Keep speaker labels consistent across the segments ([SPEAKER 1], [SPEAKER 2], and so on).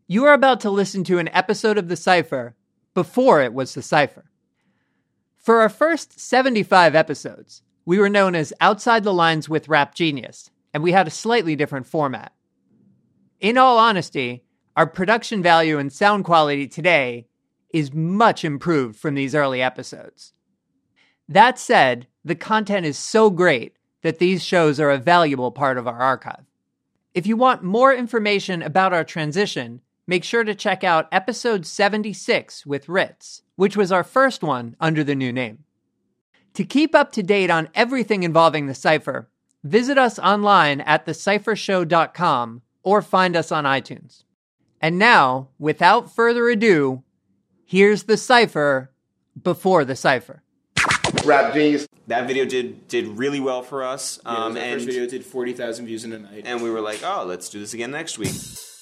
[SPEAKER 1] You are about to listen to an episode of The Cypher before it was The Cypher. For our first 75 episodes, we were known as Outside the Lines with Rap Genius, and we had a slightly different format. In all honesty, our production value and sound quality today is much improved from these early episodes. That said, the content is so great that these shows are a valuable part of our archive. If you want more information about our transition, make sure to check out episode 76 with Ritz, which was our first one under the new name. To keep up to date on everything involving The Cypher, visit us online at thecyphershow.com or find us on iTunes. And now, without further ado, here's The Cypher before The Cypher.
[SPEAKER 2] Rap Genius.
[SPEAKER 3] That video did really well for us.
[SPEAKER 2] And the first video did 40,000 views in a night.
[SPEAKER 3] And we were like, oh, let's do this again next week.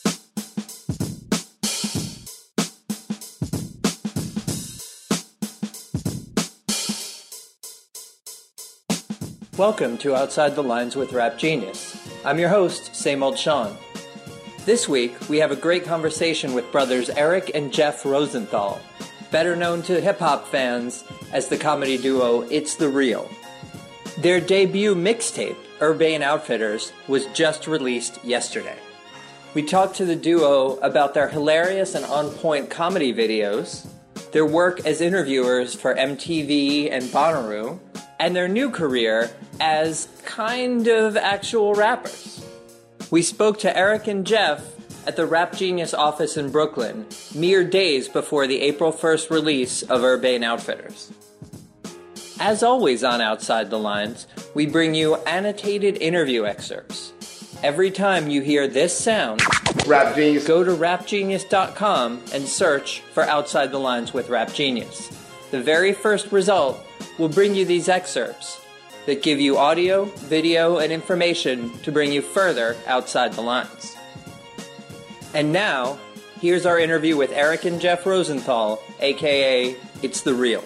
[SPEAKER 1] Welcome to Outside the Lines with Rap Genius. I'm your host, Same Old Sean. This week, we have a great conversation with brothers Eric and Jeff Rosenthal, better known to hip-hop fans as the comedy duo It's The Real. Their debut mixtape, Urbane Outfitters, was just released yesterday. We talked to the duo about their hilarious and on-point comedy videos, their work as interviewers for MTV and Bonnaroo, and their new career as kind of actual rappers. We spoke to Eric and Jeff at the Rap Genius office in Brooklyn, mere days before the April 1st release of Urbane Outfitters. As always on Outside the Lines, we bring you annotated interview excerpts. Every time you hear this sound,
[SPEAKER 2] Rap Genius.
[SPEAKER 1] Go to rapgenius.com and search for Outside the Lines with Rap Genius. The very first result will bring you these excerpts that give you audio, video, and information to bring you further outside the lines. And now, here's our interview with Eric and Jeff Rosenthal, aka It's The Real.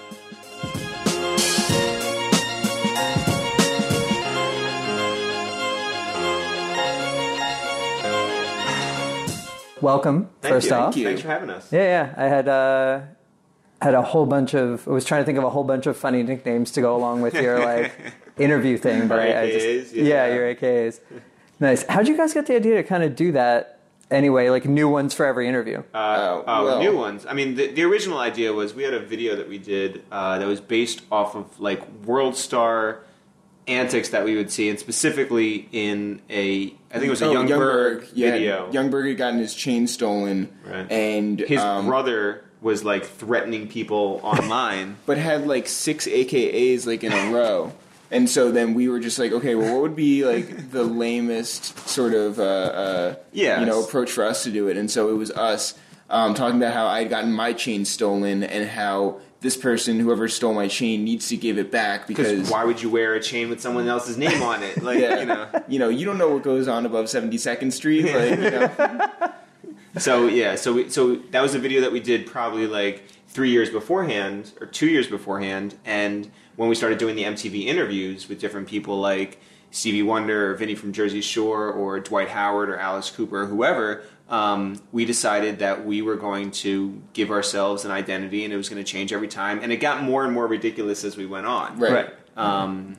[SPEAKER 1] Welcome, first off.
[SPEAKER 3] Thanks for having us.
[SPEAKER 1] Yeah. I had a whole bunch of... I was trying to think of a whole bunch of funny nicknames to go along with your interview thing, but I just... Yeah, your AKAs. Nice. How'd you guys get the idea to kind of do that anyway, like new ones for every interview?
[SPEAKER 3] New ones. I mean, the original idea was we had a video that we did that was based off of like world star antics that we would see, and specifically in I think it was a Young Berg video.
[SPEAKER 2] Young Berg had gotten his chain stolen,
[SPEAKER 3] right.
[SPEAKER 2] And
[SPEAKER 3] his brother was like threatening people online,
[SPEAKER 2] but had like 6 AKAs like in a row. And so then we were just like, okay, well, what would be like the lamest sort of approach for us to do it? And so it was us talking about how I had gotten my chain stolen and how this person, whoever stole my chain, needs to give it back because
[SPEAKER 3] why would you wear a chain with someone else's name on it? Like,
[SPEAKER 2] yeah. You don't know what goes on above 72nd Street. Like,
[SPEAKER 3] So that was a video that we did probably like 3 years beforehand or 2 years beforehand, and when we started doing the MTV interviews with different people like Stevie Wonder or Vinny from Jersey Shore or Dwight Howard or Alice Cooper or whoever, we decided that we were going to give ourselves an identity and it was going to change every time, and it got more and more ridiculous as we went on.
[SPEAKER 2] Right.
[SPEAKER 3] And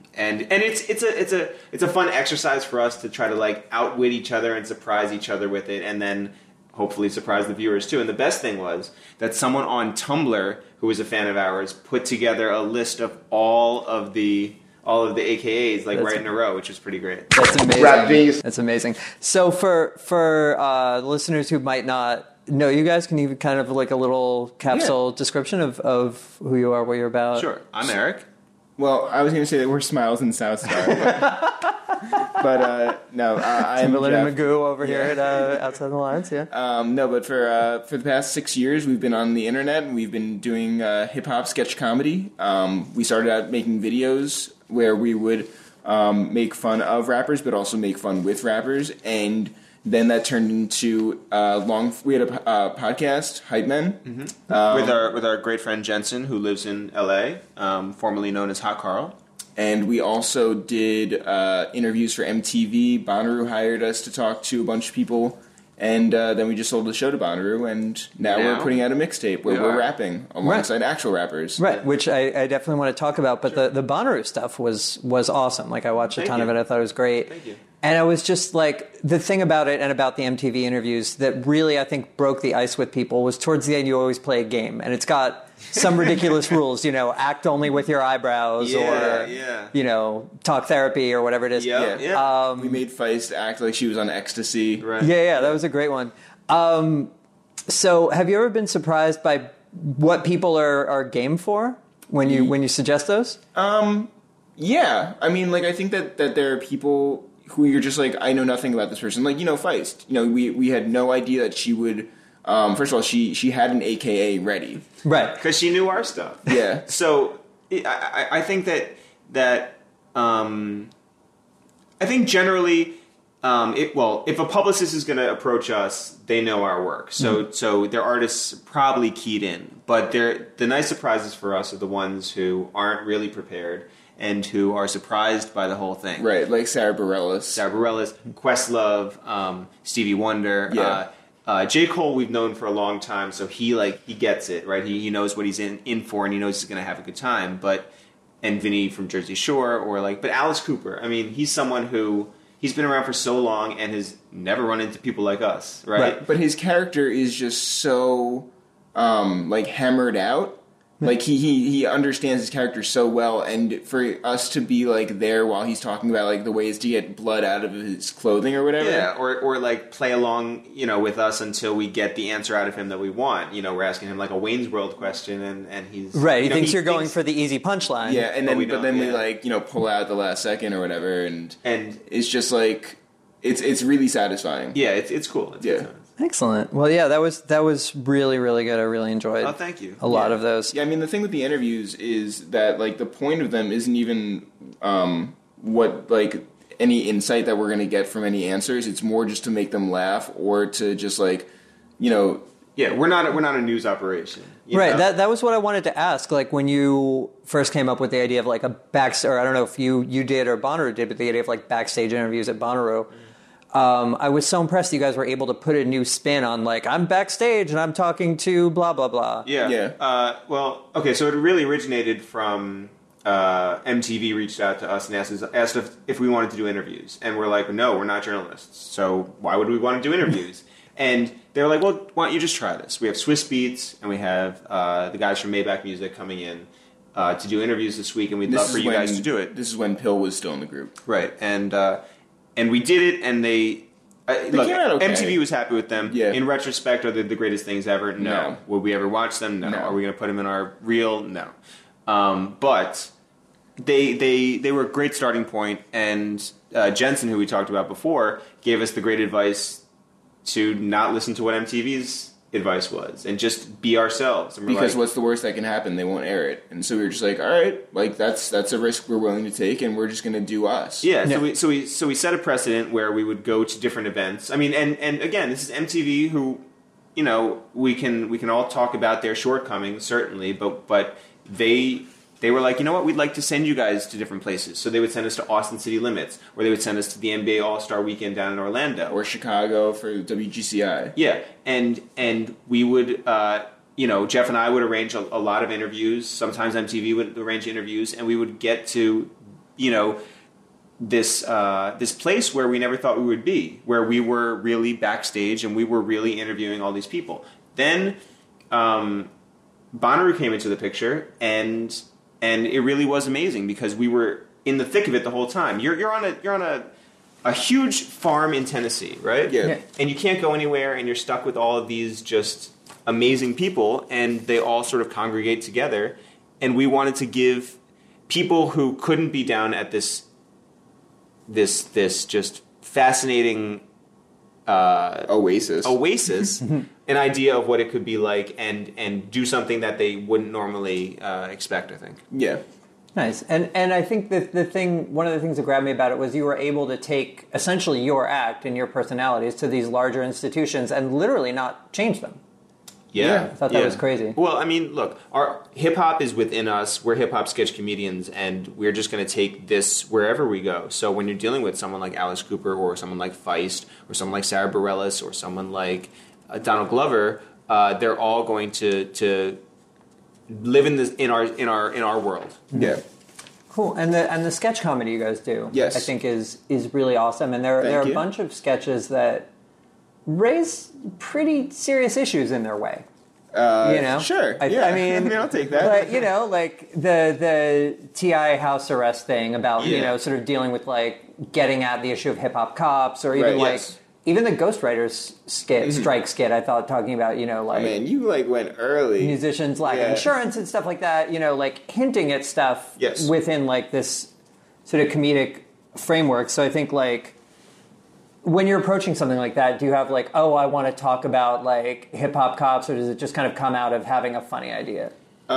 [SPEAKER 3] it's a fun exercise for us to try to like outwit each other and surprise each other with it, and then hopefully surprise the viewers too. And the best thing was that someone on Tumblr who was a fan of ours put together a list of all of the AKAs right in a row, which was pretty great.
[SPEAKER 1] That's amazing.
[SPEAKER 2] Rap Genius.
[SPEAKER 1] That's amazing. So for listeners who might not know you guys, can you give kind of like a little capsule description of who you are, what you're about?
[SPEAKER 3] Sure. I'm Eric.
[SPEAKER 2] well, I was going to say that we're Smiles and South Star. But no, I'm
[SPEAKER 1] Timberland
[SPEAKER 2] Jeff.
[SPEAKER 1] and Magoo over here at Outside the Lines, yeah.
[SPEAKER 2] No, but for the past 6 years, we've been on the internet, and we've been doing hip-hop sketch comedy. We started out making videos where we would make fun of rappers, but also make fun with rappers, and then that turned into we had a podcast, Hype Men,
[SPEAKER 3] with our great friend Jensen, who lives in L.A., formerly known as Hot Carl.
[SPEAKER 2] And we also did interviews for MTV. Bonnaroo hired us to talk to a bunch of people And then we just sold the show to Bonnaroo, and now we're putting out a mixtape where we're rapping alongside actual rappers.
[SPEAKER 1] Right, which I definitely want to talk about. But the Bonnaroo stuff was awesome. Like, I watched a ton of it. I thought it was great.
[SPEAKER 3] Thank you.
[SPEAKER 1] And I was just like, the thing about it and about the MTV interviews that really, I think, broke the ice with people was towards the end you always play a game. And it's got some ridiculous rules, act only with your eyebrows or, talk therapy or whatever it is.
[SPEAKER 2] Yeah. We made Feist act like she was on ecstasy.
[SPEAKER 3] Right.
[SPEAKER 1] Yeah, that was a great one. So have you ever been surprised by what people are game for when you suggest those?
[SPEAKER 2] Yeah. I mean, like, I think that there are people who you're just like, I know nothing about this person. Like, Feist. We had no idea that she would... first of all, she had an AKA ready.
[SPEAKER 1] Right.
[SPEAKER 3] Because she knew our stuff.
[SPEAKER 2] Yeah.
[SPEAKER 3] So I think that I think generally, if a publicist is going to approach us, they know our work. So their artists probably keyed in. But the nice surprises for us are the ones who aren't really prepared and who are surprised by the whole thing.
[SPEAKER 2] Right, like Sarah Bareilles,
[SPEAKER 3] Questlove, Stevie Wonder.
[SPEAKER 2] Yeah.
[SPEAKER 3] J. Cole we've known for a long time, so he gets it, right? He knows what he's in for, and he knows he's going to have a good time. And Vinny from Jersey Shore, but Alice Cooper, I mean, he's someone who he's been around for so long and has never run into people like us, right?
[SPEAKER 2] But his character is just so hammered out. Like, he understands his character so well, and for us to be, there while he's talking about, the ways to get blood out of his clothing or whatever.
[SPEAKER 3] Yeah, or play along, with us until we get the answer out of him that we want. We're asking him, a Wayne's World question, and he's...
[SPEAKER 1] Right, he thinks you're going for the easy punchline.
[SPEAKER 2] Yeah, and then we pull out the last second or whatever, and it's just, it's really satisfying.
[SPEAKER 3] Yeah, it's cool. It's good.
[SPEAKER 1] Excellent. Well, yeah, that was really, really good. I really enjoyed.
[SPEAKER 3] Oh, thank you.
[SPEAKER 1] A lot of those.
[SPEAKER 2] Yeah, I mean, the thing with the interviews is that the point of them isn't even what any insight that we're going to get from any answers. It's more just to make them laugh or to just
[SPEAKER 3] Yeah, we're not a news operation.
[SPEAKER 1] Right. That was what I wanted to ask. When you first came up with the idea of a backstage, or I don't know if you did or Bonnaroo did, but the idea of backstage interviews at Bonnaroo. I was so impressed you guys were able to put a new spin on, I'm backstage and I'm talking to blah, blah, blah.
[SPEAKER 3] Yeah. So it really originated from MTV reached out to us and asked if we wanted to do interviews. And we're like, no, we're not journalists. So why would we want to do interviews? And they were like, well, why don't you just try this? We have Swiss Beats and we have the guys from Maybach Music coming in to do interviews this week, and we'd love for you guys to do it.
[SPEAKER 2] This is when Pill was still in the group.
[SPEAKER 3] Right. And we did it, and they came out okay. MTV was happy with them.
[SPEAKER 2] Yeah.
[SPEAKER 3] In retrospect, are they the greatest things ever? No. Would we ever watch them? No. Are we going to put them in our reel? No. But they were a great starting point, and Jensen, who we talked about before, gave us the great advice to not listen to what MTV's advice was and just be ourselves. And
[SPEAKER 2] because what's the worst that can happen? They won't air it. And so we were just like, all right, that's a risk we're willing to take, and we're just going to do us.
[SPEAKER 3] Yeah. So we set a precedent where we would go to different events. I mean, and again, this is MTV, who, we can all talk about their shortcomings, certainly, but they were like, you know what, we'd like to send you guys to different places. So they would send us to Austin City Limits, or they would send us to the NBA All-Star Weekend down in Orlando.
[SPEAKER 2] Or Chicago for WGCI.
[SPEAKER 3] Yeah, and we would, Jeff and I would arrange a lot of interviews. Sometimes MTV would arrange interviews, and we would get to, this place where we never thought we would be, where we were really backstage and we were really interviewing all these people. Then Bonnaroo came into the picture, and it really was amazing because we were in the thick of it the whole time. You're on a huge farm in Tennessee, right?
[SPEAKER 2] Yeah.
[SPEAKER 3] And you can't go anywhere, and you're stuck with all of these just amazing people, and they all sort of congregate together. And we wanted to give people who couldn't be down at this just fascinating
[SPEAKER 2] oasis
[SPEAKER 3] an idea of what it could be like, and do something that they wouldn't normally expect, I think.
[SPEAKER 2] Yeah.
[SPEAKER 1] Nice. And I think that one of the things that grabbed me about it was you were able to take essentially your act and your personalities to these larger institutions and literally not change them.
[SPEAKER 3] Yeah.
[SPEAKER 4] I thought that was crazy.
[SPEAKER 3] Well, I mean, look, our hip-hop is within us. We're hip-hop sketch comedians, and we're just going to take this wherever we go. So when you're dealing with someone like Alice Cooper or someone like Feist or someone like Sarah Bareilles or someone like Donald Glover, they're all going to live in our world.
[SPEAKER 2] Yeah.
[SPEAKER 4] Cool. And the sketch comedy you guys do,
[SPEAKER 2] yes,
[SPEAKER 4] I think is really awesome. And there are a bunch of sketches that raise pretty serious issues in their way.
[SPEAKER 2] Sure. I mean, I'll take that.
[SPEAKER 4] But, like the T.I. house arrest thing about, sort of dealing with, like, getting at the issue of hip-hop cops, or even, even the Ghostwriters strike skit, I thought, talking about, like...
[SPEAKER 2] Man, you, went early.
[SPEAKER 4] Musicians lacking insurance and stuff like that, hinting at stuff within, this sort of comedic framework. So I think, when you're approaching something like that, do you have I want to talk about hip hop cops, or does it just kind of come out of having a funny idea?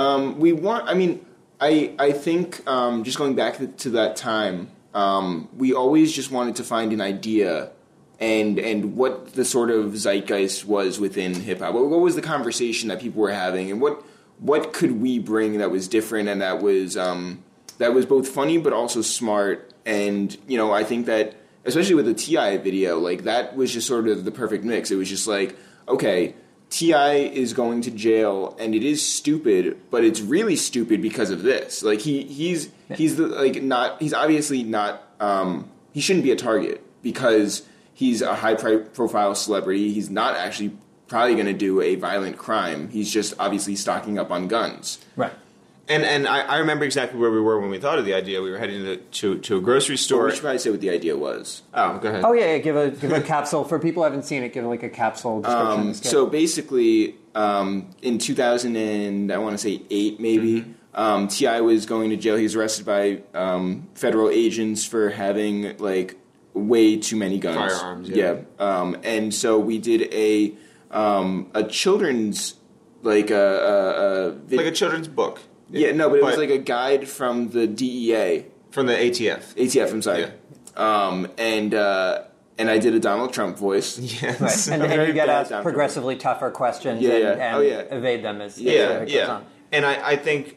[SPEAKER 2] I think just going back to that time, we always just wanted to find an idea and what the sort of zeitgeist was within hip hop. What was the conversation that people were having, and what could we bring that was different and that was both funny but also smart. And I think that, especially with the T.I. video, that was just sort of the perfect mix. It was just okay, T.I. is going to jail, and it is stupid, but it's really stupid because of this. He's obviously not, he shouldn't be a target because he's a high-profile celebrity. He's not actually probably going to do a violent crime. He's just obviously stocking up on guns.
[SPEAKER 4] Right.
[SPEAKER 3] And I remember exactly where we were when we thought of the idea. We were heading to a grocery store.
[SPEAKER 2] We should probably say what the idea was.
[SPEAKER 3] Oh, go ahead.
[SPEAKER 4] Oh, yeah, give a capsule. For people who haven't seen it, give a capsule description.
[SPEAKER 2] So basically, in 2008 maybe, T.I. was going to jail. He was arrested by federal agents for having, way too many guns.
[SPEAKER 3] Firearms, yeah.
[SPEAKER 2] And so we did a children's, a
[SPEAKER 3] children's book.
[SPEAKER 2] Yeah, no, but it was a guide from the DEA.
[SPEAKER 3] From the ATF.
[SPEAKER 2] ATF, I'm sorry. Yeah. And I did a Donald Trump voice.
[SPEAKER 4] Yes. Right. And you get asked progressively tougher questions and evade them as it goes on.
[SPEAKER 3] And I think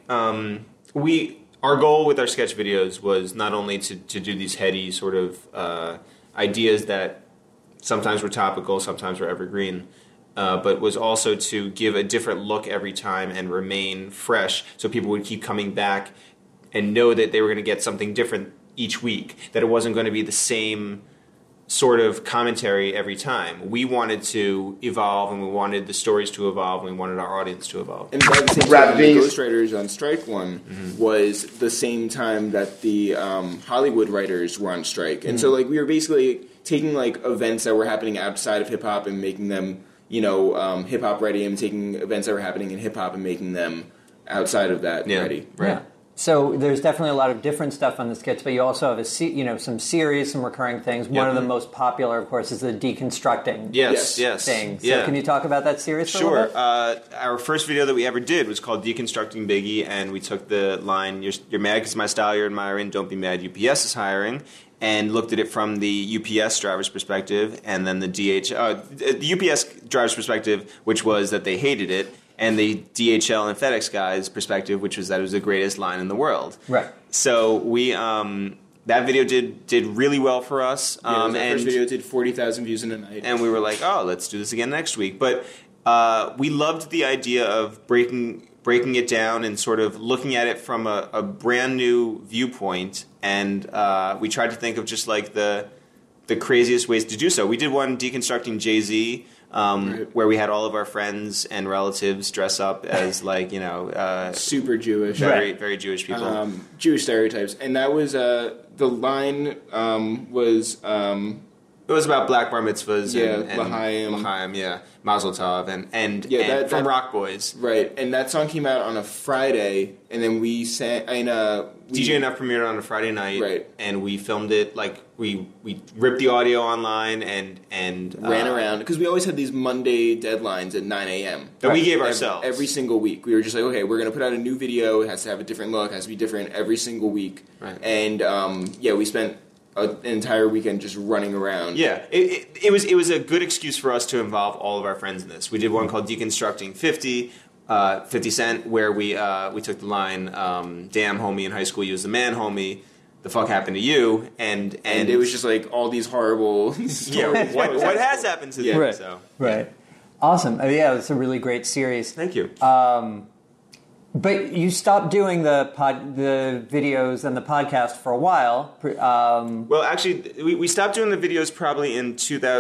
[SPEAKER 3] our goal with our sketch videos was not only to do these heady sort of ideas that sometimes were topical, sometimes were evergreen, but was also to give a different look every time and remain fresh, so people would keep coming back and know that they were going to get something different each week, that it wasn't going to be the same sort of commentary every time. We wanted to evolve, and we wanted the stories to evolve, and we wanted our audience to evolve.
[SPEAKER 2] And by the same time, the Ghostwriters on strike was the same time that the Hollywood writers were on strike. And so we were basically taking events that were happening outside of hip-hop and making them hip-hop ready, and taking events that were happening in hip-hop and making them outside of that ready.
[SPEAKER 3] Right.
[SPEAKER 4] Yeah. So there's definitely a lot of different stuff on the skits, but you also have some series, some recurring things. One of the most popular, of course, is the deconstructing thing. So can you talk about that series for a little bit?
[SPEAKER 3] Our first video that we ever did was called Deconstructing Biggie, and we took the line, you're mad because my style you're admiring, don't be mad, UPS is hiring, and looked at it from the UPS driver's perspective, and then the UPS driver's perspective, which was that they hated it, and the DHL and FedEx guy's perspective, which was that it was the greatest line in the world.
[SPEAKER 4] Right.
[SPEAKER 3] So we that video did really well for us.
[SPEAKER 2] And first video did 40,000 views in a night.
[SPEAKER 3] And we were like, oh, let's do this again next week. But we loved the idea of breaking it down and sort of looking at it from a brand new viewpoint. And we tried to think of just the craziest ways to do so. We did one deconstructing Jay-Z, where we had all of our friends and relatives dress up as
[SPEAKER 2] super Jewish,
[SPEAKER 3] very very Jewish people,
[SPEAKER 2] Jewish stereotypes, and that was the line was
[SPEAKER 3] it was about black bar mitzvahs and
[SPEAKER 2] L'chaim,
[SPEAKER 3] Mazel Tov and from Rock Boys,
[SPEAKER 2] right? And that song came out on a Friday, and then we sang.
[SPEAKER 3] DJ Enough premiered on a Friday night,
[SPEAKER 2] right?
[SPEAKER 3] And we filmed it we ripped the audio online and
[SPEAKER 2] ran around because we always had these Monday deadlines at 9 a.m.
[SPEAKER 3] that we gave ourselves
[SPEAKER 2] every single week. We were just okay, we're going to put out a new video. It has to have a different look. It has to be different every single week.
[SPEAKER 3] Right.
[SPEAKER 2] And we spent an entire weekend just running around.
[SPEAKER 3] Yeah, it was a good excuse for us to involve all of our friends in this. We did one called Deconstructing 50 Cent, where we took the line, "Damn, homie, in high school you was the man, homie. The fuck happened to you?" And
[SPEAKER 2] it was just like all these horrible
[SPEAKER 3] stories. What has happened to them?
[SPEAKER 4] Right.
[SPEAKER 3] So
[SPEAKER 4] right. Awesome. Yeah, it's a really great series.
[SPEAKER 3] Thank you.
[SPEAKER 4] But you stopped doing the videos and the podcast for a while.
[SPEAKER 3] Well, actually, we stopped doing the videos probably in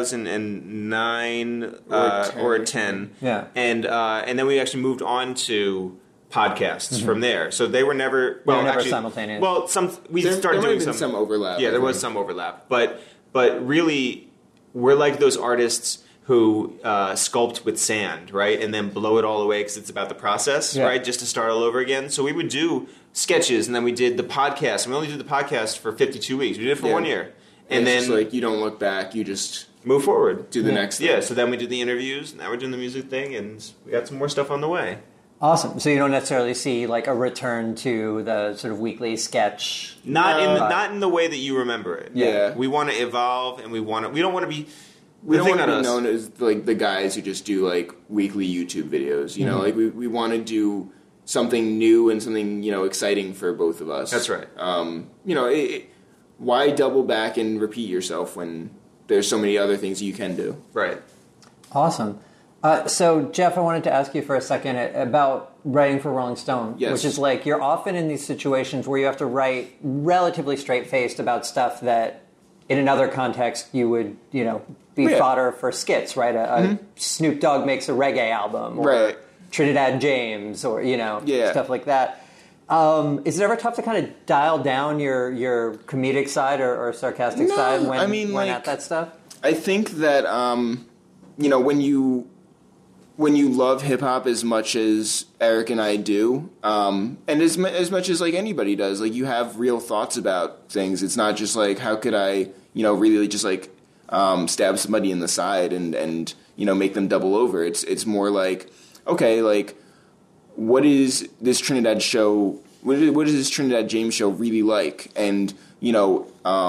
[SPEAKER 3] 2009 or 10.
[SPEAKER 4] Yeah.
[SPEAKER 3] And then we actually moved on to podcasts from there. So they were never
[SPEAKER 4] simultaneous.
[SPEAKER 3] Well, we started doing
[SPEAKER 2] some overlap.
[SPEAKER 3] Yeah, there was some overlap. But really, we're like those artists who sculpt with sand, right? And then blow it all away because it's about the process, right? Just to start all over again. So we would do sketches, and then we did the podcast. And we only did the podcast for 52 weeks. We did it for 1 year. And then
[SPEAKER 2] just like, you don't look back, you just
[SPEAKER 3] move forward.
[SPEAKER 2] Do the next thing.
[SPEAKER 3] Yeah, so then we did the interviews, now we're doing the music thing, and we got some more stuff on the way.
[SPEAKER 4] Awesome. So you don't necessarily see like a return to the sort of weekly sketch?
[SPEAKER 3] Not in the way that you remember it.
[SPEAKER 2] Yeah.
[SPEAKER 3] We want to evolve, and we don't want to be...
[SPEAKER 2] We don't want to be known as like the guys who just do like weekly YouTube videos. You know, like we want to do something new and something, you know, exciting for both of us.
[SPEAKER 3] That's right.
[SPEAKER 2] You know, why double back and repeat yourself when there's so many other things you can do?
[SPEAKER 3] Right.
[SPEAKER 4] Awesome. So Jeff, I wanted to ask you for a second about writing for Rolling Stone, which is like you're often in these situations where you have to write relatively straight-faced about stuff that in another context you would, you know, be fodder for skits, right? A Snoop Dogg makes a reggae album, or Trinidad James, or, you know, stuff like that. Is it ever tough to kind of dial down your comedic side or sarcastic side when at that stuff?
[SPEAKER 2] I think that, you know, when you love hip-hop as much as Eric and I do, and as much as, like, anybody does, like, you have real thoughts about things. It's not just, like, how could I, you know, really just, like, stab somebody in the side and you know, make them double over. It's more like, okay, like, what is this Trinidad show, what is this Trinidad James show really like? And, you know,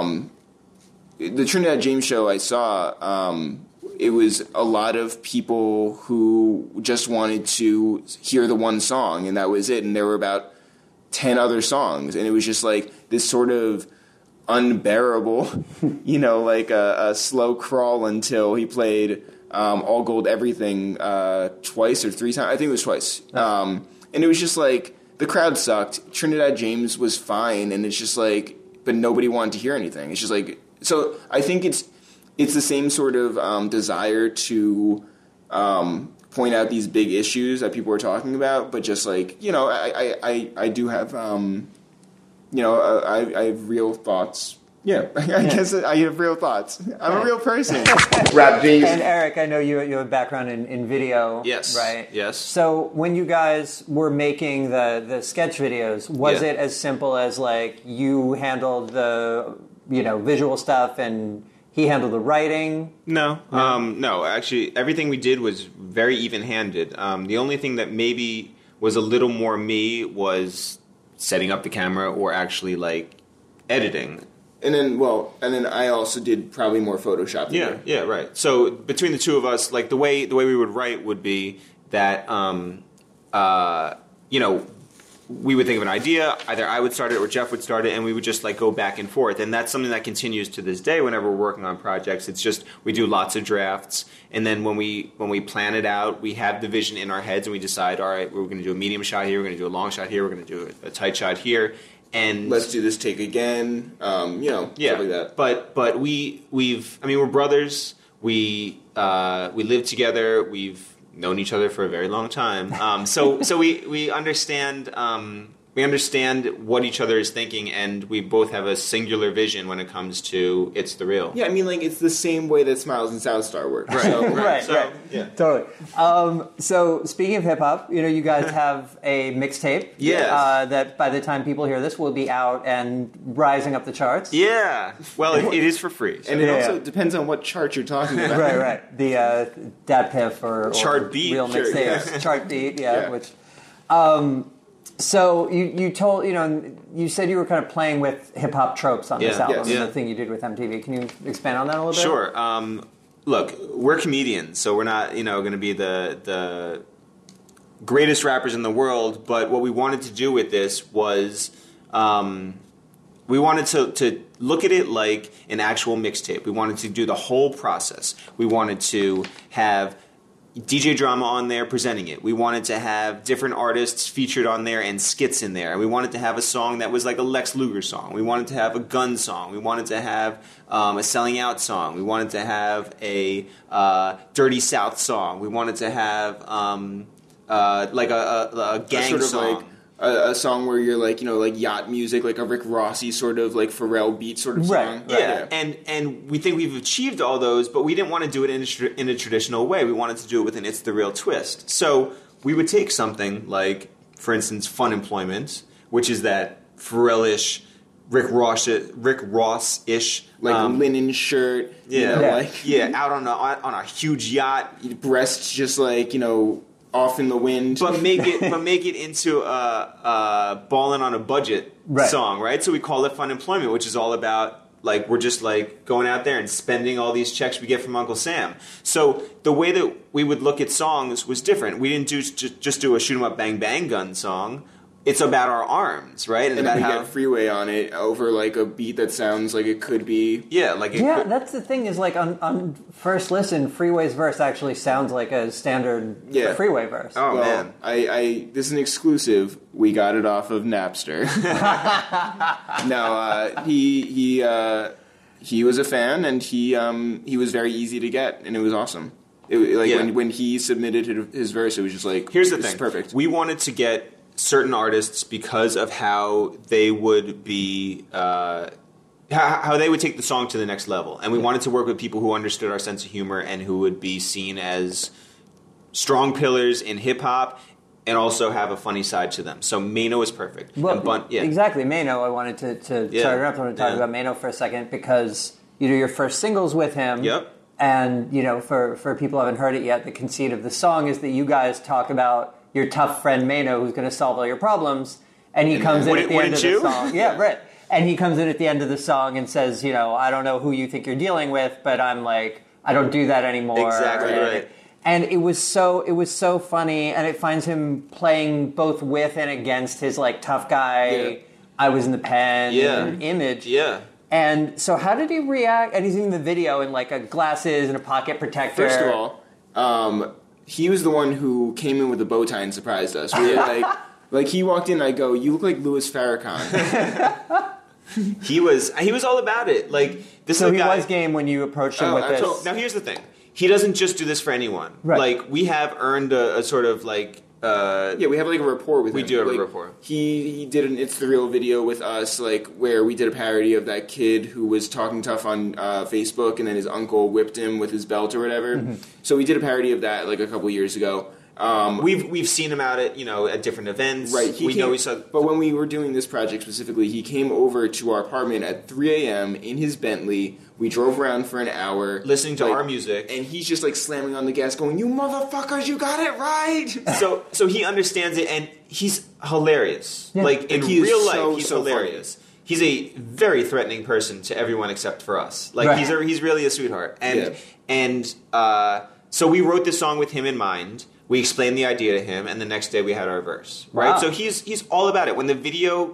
[SPEAKER 2] the Trinidad James show I saw, it was a lot of people who just wanted to hear the one song, and that was it. And there were about 10 other songs, and it was just like this sort of unbearable, you know, like a slow crawl until he played All Gold Everything twice or three times. I think it was twice. And it was just like, the crowd sucked. Trinidad James was fine, and it's just like, but nobody wanted to hear anything. It's just like, so I think it's the same sort of desire to point out these big issues that people are talking about, but just like, you know, I do have, you know, I have real thoughts. Yeah, I guess I have real thoughts. I'm a real person.
[SPEAKER 3] Rap James.
[SPEAKER 4] And Eric, I know you have a background in video.
[SPEAKER 3] Yes.
[SPEAKER 4] Right?
[SPEAKER 3] Yes.
[SPEAKER 4] So when you guys were making the sketch videos, was it as simple as like you handled the, you know, visual stuff and he handled the writing?
[SPEAKER 3] No. No, actually, everything we did was very even-handed. The only thing that maybe was a little more me was setting up the camera or actually, like, editing.
[SPEAKER 2] And then I also did probably more Photoshop.
[SPEAKER 3] Yeah, right. So between the two of us, like, the way we would write would be that, you know, we would think of an idea, either I would start it or Jeff would start it, and we would just like go back and forth. And that's something that continues to this day whenever we're working on projects. It's just we do lots of drafts, and then when we plan it out, we have the vision in our heads, and we decide, all right, we're going to do a medium shot here, we're going to do a long shot here, we're going to do a tight shot here, and
[SPEAKER 2] let's do this take again. You know, stuff like that.
[SPEAKER 3] But we're brothers. We live together. We've known each other for a very long time. So we understand what each other is thinking, and we both have a singular vision when it comes to It's the Real.
[SPEAKER 2] Yeah, I mean, like, it's the same way that Smiles and South Star work.
[SPEAKER 3] Right.
[SPEAKER 2] So,
[SPEAKER 4] right.
[SPEAKER 3] Yeah.
[SPEAKER 4] Totally. So speaking of hip hop, you know, you guys have a mixtape.
[SPEAKER 3] Yeah.
[SPEAKER 4] That by the time people hear this will be out and rising up the charts.
[SPEAKER 3] Yeah. Well, it is for free. So.
[SPEAKER 2] And it also depends on what chart you're talking about.
[SPEAKER 4] Right. The Dat Piff or
[SPEAKER 3] Chart Beat.
[SPEAKER 4] Real mixtapes. Chart Beat, which... So you said you were kind of playing with hip hop tropes on this album, the thing you did with MTV. Can you expand on that a little bit?
[SPEAKER 3] Sure. Look, we're comedians, so we're not, going to be the greatest rappers in the world. But what we wanted to do with this was, we wanted to look at it like an actual mixtape. We wanted to do the whole process. We wanted to have DJ Drama on there presenting it. We wanted to have different artists featured on there and skits in there. And we wanted to have a song that was like a Lex Luger song. We wanted to have a gun song. We wanted to have a Selling Out song. We wanted to have a Dirty South song. We wanted to have like a gang song.
[SPEAKER 2] Like a song where you're like, like yacht music, like a Rick Rossy sort of like Pharrell beat sort of song.
[SPEAKER 3] Yeah. And we think we've achieved all those, but we didn't want to do it in a traditional way. We wanted to do it with an It's the Real twist. So we would take something like, for instance, Fun Employment, which is that Pharrell-ish, Rick Ross-ish.
[SPEAKER 2] Like linen shirt.
[SPEAKER 3] Out on a huge yacht.
[SPEAKER 2] Breasts just like, off in the wind,
[SPEAKER 3] but make it into a ballin' on a budget song, right? So we call it Fun Employment, which is all about like we're just like going out there and spending all these checks we get from Uncle Sam. So the way that we would look at songs was different. We didn't just do a shoot 'em up bang bang gun song. It's about our arms, right?
[SPEAKER 2] And then we get Freeway on it over like a beat that sounds like it could be.
[SPEAKER 4] That's the thing is like on first listen, Freeway's verse actually sounds like a standard Freeway verse.
[SPEAKER 2] Oh man, this is an exclusive. We got it off of Napster. No, he was a fan and he was very easy to get and it was awesome. When he submitted his verse, it was just like
[SPEAKER 3] here's the thing,
[SPEAKER 2] perfect.
[SPEAKER 3] We wanted to get certain artists because of how they would be how they would take the song to the next level, and we wanted to work with people who understood our sense of humor and who would be seen as strong pillars in hip-hop and also have a funny side to them. So Mano is perfect.
[SPEAKER 4] Well, exactly. Mano, I wanted to I want to talk about Mano for a second because you do your first singles with him.
[SPEAKER 3] Yep.
[SPEAKER 4] And, for people who haven't heard it yet, the conceit of the song is that you guys talk about your tough friend Mano who's going to solve all your problems, and he comes in at the end of the song. Yeah, right. And he comes in at the end of the song and says, I don't know who you think you're dealing with, but I'm like, I don't do that anymore.
[SPEAKER 3] Exactly right.
[SPEAKER 4] And it was so funny, and it finds him playing both with and against his like tough guy, I was in the pen image.
[SPEAKER 3] Yeah.
[SPEAKER 4] And so how did he react? And he's in the video in like a glasses and a pocket protector.
[SPEAKER 2] First of all, he was the one who came in with a bow tie and surprised us. We were like he walked in and I go, you look like Louis Farrakhan.
[SPEAKER 3] He was all about it. Like this.
[SPEAKER 4] So
[SPEAKER 3] is a guy,
[SPEAKER 4] was game when you approached him with this.
[SPEAKER 3] Now here's the thing. He doesn't just do this for anyone.
[SPEAKER 4] Right.
[SPEAKER 3] Like we have earned a sort of like
[SPEAKER 2] we have like a rapport with him.
[SPEAKER 3] We do have a rapport.
[SPEAKER 2] He did an It's the Real video with us, like where we did a parody of that kid who was talking tough on Facebook, and then his uncle whipped him with his belt or whatever. Mm-hmm. So we did a parody of that like a couple years ago.
[SPEAKER 3] We've seen him out at at different events.
[SPEAKER 2] Right. But when we were doing this project specifically, he came over to our apartment at 3 a.m. in his Bentley. We drove around for an hour,
[SPEAKER 3] listening to our music,
[SPEAKER 2] and he's just like slamming on the gas, going, "You motherfuckers, you got it right."
[SPEAKER 3] So he understands it, and he's hilarious. Yeah. Like in real life, he's hilarious. Funny. He's a very threatening person to everyone except for us. Like he's really a sweetheart, and so we wrote this song with him in mind. We explained the idea to him, and the next day we had our verse. Right, wow. So he's all about it. When the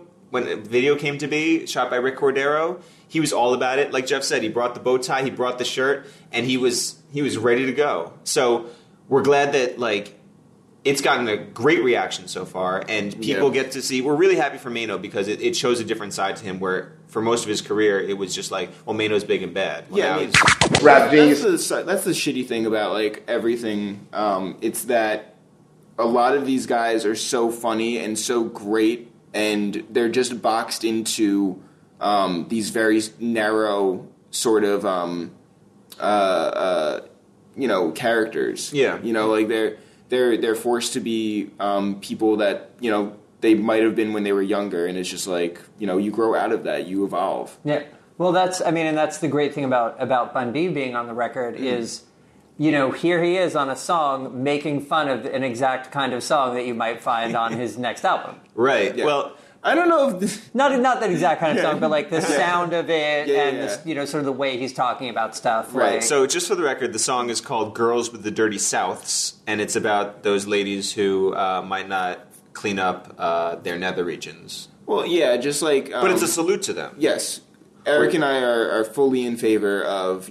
[SPEAKER 3] video came to be shot by Rick Cordero, he was all about it. Like Jeff said, he brought the bow tie, he brought the shirt, and he was ready to go. So we're glad that it's gotten a great reaction so far, and people get to see. We're really happy for Mano because it shows a different side to him. Where for most of his career, it was just like, well, Mano's big and bad. Well,
[SPEAKER 2] Rap genius. That's the shitty thing about everything. It's that a lot of these guys are so funny and so great, and they're just boxed into these very narrow sort of characters.
[SPEAKER 3] Yeah,
[SPEAKER 2] they're forced to be people that they might have been when they were younger, and it's just you grow out of that, you evolve.
[SPEAKER 4] Yeah. Well, that's the great thing about Bun B being on the record is here he is on a song making fun of an exact kind of song that you might find on his next album.
[SPEAKER 3] Right. Yeah. Well,
[SPEAKER 2] I don't know if
[SPEAKER 4] not that exact kind of song, but like the sound of it and this, sort of the way he's talking about stuff.
[SPEAKER 3] Right.
[SPEAKER 4] Like,
[SPEAKER 3] so just for the record, the song is called "Girls with the Dirty Souths," and it's about those ladies who might not clean up their nether regions.
[SPEAKER 2] Well, yeah, just like,
[SPEAKER 3] but it's a salute to them.
[SPEAKER 2] Yes, Eric and I are fully in favor of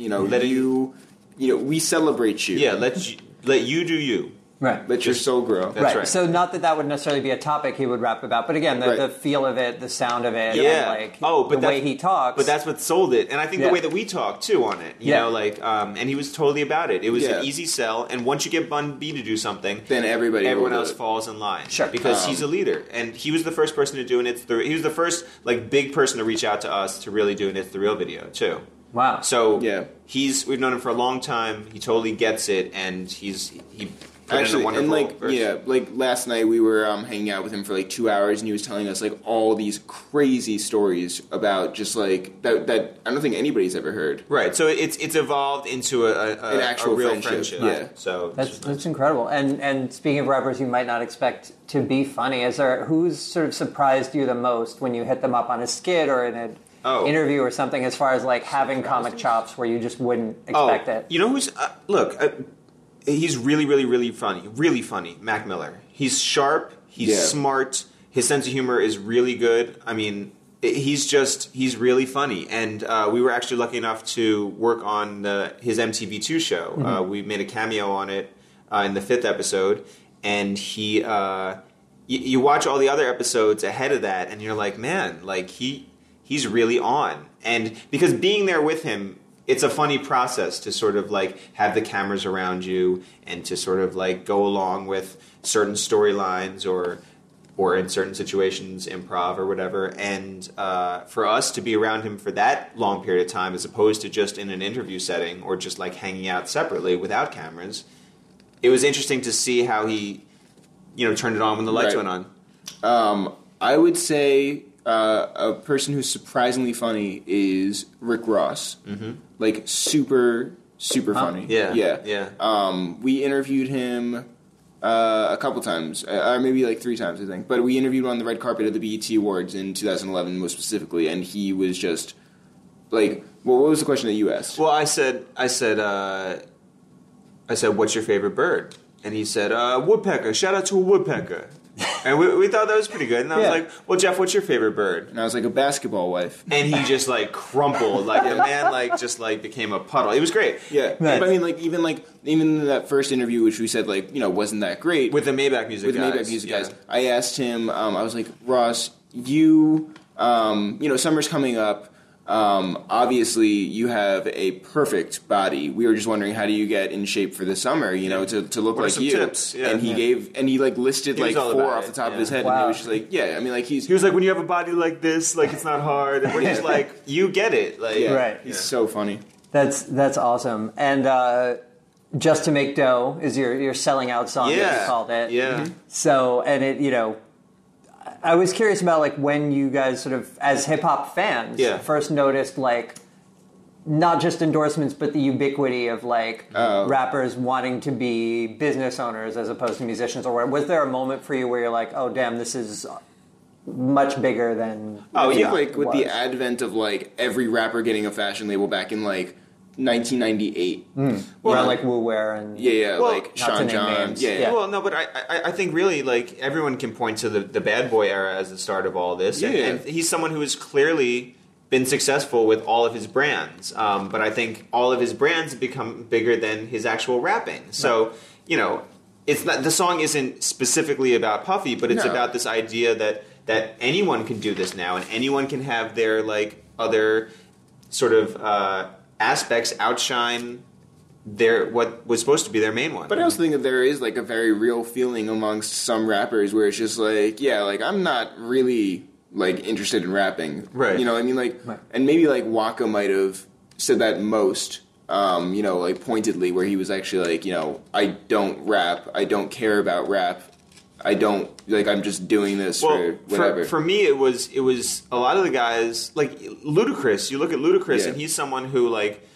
[SPEAKER 2] we celebrate you.
[SPEAKER 3] Yeah, let you do you.
[SPEAKER 2] Right. Let your soul grow.
[SPEAKER 4] That's right. So not that would necessarily be a topic he would rap about, but again, the feel of it, the sound of it, and the way he talks.
[SPEAKER 3] But that's what sold it. And I think the way that we talk, too, on it. You know, and he was totally about it. It was an easy sell, and once you get Bun B to do something,
[SPEAKER 2] then everyone
[SPEAKER 3] else falls in line.
[SPEAKER 4] Sure.
[SPEAKER 3] Because he's a leader. And he was the first person to do it. He was the first, big person to reach out to us to really do an It's the Real video, too.
[SPEAKER 4] Wow.
[SPEAKER 3] So, we've known him for a long time. He totally gets it, and he
[SPEAKER 2] actually, and last night we were hanging out with him for 2 hours, and he was telling us all these crazy stories about just that I don't think anybody's ever heard.
[SPEAKER 3] Right. So it's evolved into an actual real friendship.
[SPEAKER 2] Yeah.
[SPEAKER 3] So
[SPEAKER 4] that's incredible. And speaking of rappers you might not expect to be funny, who's sort of surprised you the most when you hit them up on a skit or in an interview or something, as far as having comic chops where you just wouldn't expect it?
[SPEAKER 3] You know who's he's really, really, really funny. Really funny, Mac Miller. He's sharp. He's smart. His sense of humor is really good. I mean, he's really funny. And we were actually lucky enough to work on his MTV2 show. Mm-hmm. We made a cameo on it in the 5th episode. And he, you watch all the other episodes ahead of that, and you're like, man, he's really on. And because being there with him, it's a funny process to sort of have the cameras around you and to sort of go along with certain storylines or in certain situations improv or whatever. And for us to be around him for that long period of time, as opposed to just in an interview setting or just hanging out separately without cameras, it was interesting to see how he turned it on when the lights went on.
[SPEAKER 2] I would say a person who's surprisingly funny is Rick Ross. Mm-hmm. Super, super funny.
[SPEAKER 3] Yeah.
[SPEAKER 2] We interviewed him a couple times, or maybe 3 times, I think. But we interviewed him on the red carpet of the BET Awards in 2011, most specifically, and he was just what was the question that you asked?
[SPEAKER 3] Well, I said, what's your favorite bird? And he said, woodpecker. Shout out to a woodpecker. And we thought that was pretty good. And I was like, well, Jeff, what's your favorite bird?
[SPEAKER 2] And I was like, a basketball wife.
[SPEAKER 3] And he just crumpled. The man just became a puddle. It was great.
[SPEAKER 2] Yeah. Right. But I mean, even that first interview, which we said wasn't that great.
[SPEAKER 3] With the Maybach Music guys.
[SPEAKER 2] I asked him, I was like, Ross, you, summer's coming up. Obviously, you have a perfect body. We were just wondering, how do you get in shape for the summer? To look like you.
[SPEAKER 3] Tips. Yeah.
[SPEAKER 2] And he listed 4 off the top of his head, and he was just
[SPEAKER 3] he was like, when you have a body like this, it's not hard. And we're just you get it.
[SPEAKER 4] Right.
[SPEAKER 2] He's so funny.
[SPEAKER 4] That's awesome. And Just to Make Dough is your selling out song, that you called it.
[SPEAKER 3] Yeah. Mm-hmm.
[SPEAKER 4] So, and it, I was curious about when you guys sort of, as hip hop fans, first noticed not just endorsements, but the ubiquity of rappers wanting to be business owners as opposed to musicians. Or was there a moment for you where you're like, oh damn, this is much bigger than?
[SPEAKER 2] Oh yeah, with the advent of every rapper getting a fashion label back in 1998.
[SPEAKER 4] Around Wu Wear and
[SPEAKER 2] Sean John.
[SPEAKER 3] Yeah. Well, no, but I think really everyone can point to the Bad Boy era as the start of all this. And he's someone who has clearly been successful with all of his brands. But I think all of his brands have become bigger than his actual rapping. So, it's not, the song isn't specifically about Puffy, but it's about this idea that anyone can do this now and anyone can have their other sort of aspects outshine what was supposed to be their main one.
[SPEAKER 2] But I also think that there is a very real feeling amongst some rappers where it's just I'm not really interested in rapping.
[SPEAKER 3] Right.
[SPEAKER 2] You know what I mean?
[SPEAKER 4] Right.
[SPEAKER 2] And maybe Waka might have said that most, pointedly, where he was actually I don't rap, I don't care about rap. I don't I'm just doing this for whatever.
[SPEAKER 3] For me, it was a lot of the guys Ludacris. You look at Ludacris, and he's someone who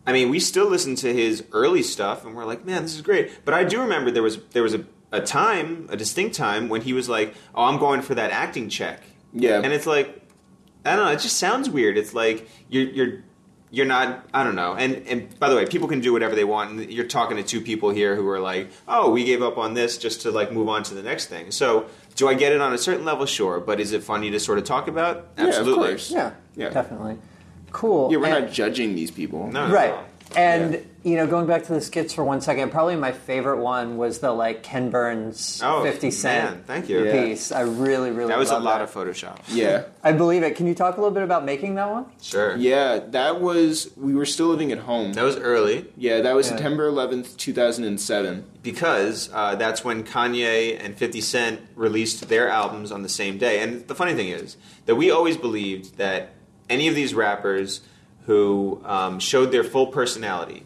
[SPEAKER 3] I mean, we still listen to his early stuff, and we're like, man, this is great. But I do remember there was a time, a distinct time, when he was like, oh, I'm going for that acting check.
[SPEAKER 2] Yeah.
[SPEAKER 3] And it's like, I don't know, it just sounds weird. It's like, you're not, I don't know. And by the way, people can do whatever they want. And you're talking to two people here who are like, oh, we gave up on this just to like move on to the next thing. So do I get it on a certain level? Sure. But is it funny to sort of talk about? Absolutely.
[SPEAKER 2] Yeah, of course.
[SPEAKER 4] Yeah, definitely. Cool.
[SPEAKER 2] Yeah, we're not judging these people.
[SPEAKER 3] No.
[SPEAKER 4] Right. And, going back to the skits for 1 second, probably my favorite one was the, Ken Burns 50 Cent
[SPEAKER 3] thank you.
[SPEAKER 4] piece. I really, really
[SPEAKER 3] That was a lot
[SPEAKER 4] of
[SPEAKER 3] Photoshop.
[SPEAKER 2] Yeah.
[SPEAKER 4] I believe it. Can you talk a little bit about making that one?
[SPEAKER 3] Sure.
[SPEAKER 2] Yeah, we were still living at home.
[SPEAKER 3] That was early.
[SPEAKER 2] Yeah, that was September 11th, 2007.
[SPEAKER 3] Because that's when Kanye and 50 Cent released their albums on the same day. And the funny thing is that we always believed that any of these rappers who showed their full personality,